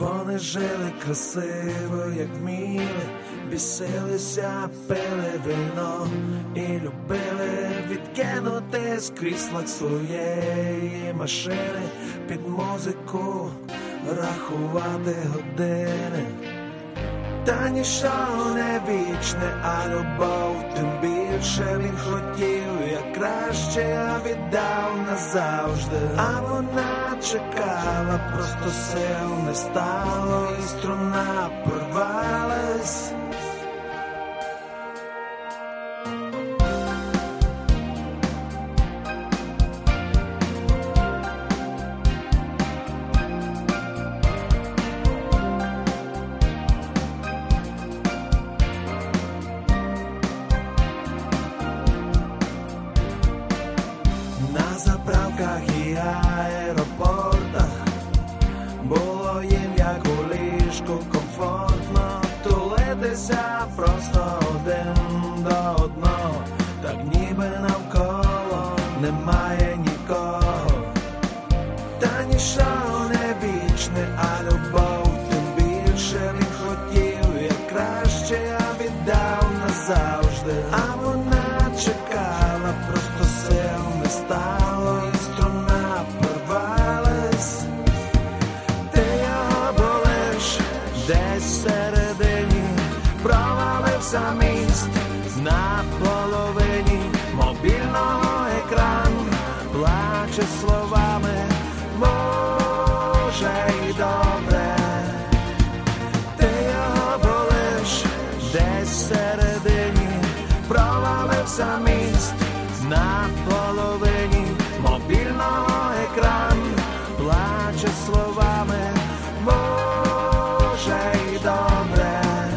Вони жили красиво, як вміли, бісилися, пили вино і любили відкинути з крісла своєї машини, під музику рахувати години. Та ніщо не вічне, а любов тим більше. Він хотів як краще, а віддав назавжди. А вона чекала, просто сил не стало, і струна порвалась. На заправках і аеропортах було їм як у ліжку комфортно тулитися просто один до одного, так ніби навколо немає нікого. Та ніщо не вічне, а любов тим більше. Він хотів як краще, а віддав назавжди. А вона чекала, просто сил не стало, і струна порвалась. Ти його болиш десь всередині, провалився міст на половині мобільного екрану, плаче словами, може й добре. Ти його болиш десь всередині, провалився міст на половині мобільного екрану, плаче словами, може й добре.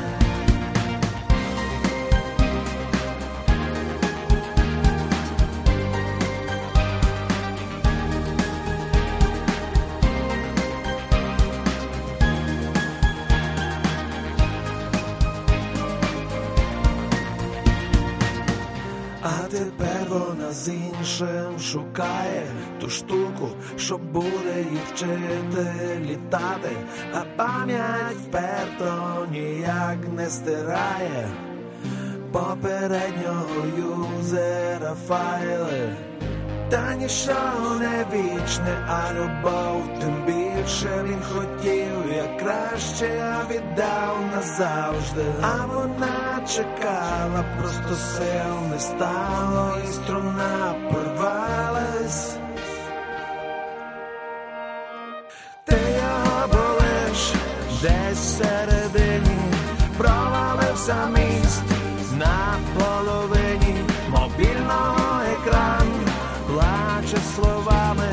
А тепер вона з іншим шукає ту штуку, що буде їй вчити літати, а пам'ять вперто ніяк не стирає попереднього юзера файли. Та ніщо не вічне, а любов тим більше. Він хотів як краще, а віддав назавжди. А вона чекала, просто сил не стало, і струна порвалась. Ти його болиш десь всередині, провалився міст на половині мобільного екрану, плаче словами,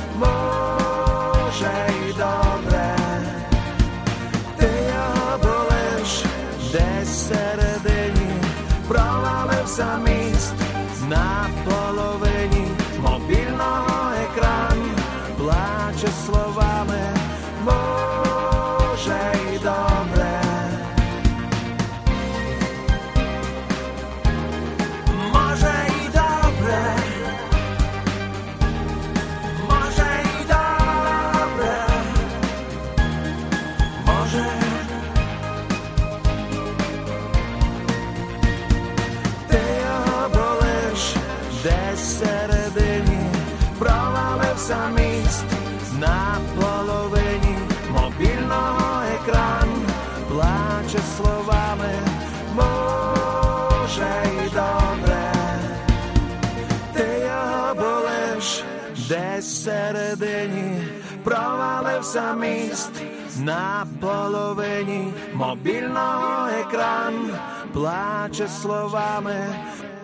може й добре. Ти його болиш десь всередині, провалився міст на половині мобільного екрану, плаче словами, може й добре. Може й добре. Десь всередині, провалився міст на половині мобільного екрану, плаче словами, може й добре. Ти його болиш десь всередині, провалився міст на половині мобільного екрану, плаче словами,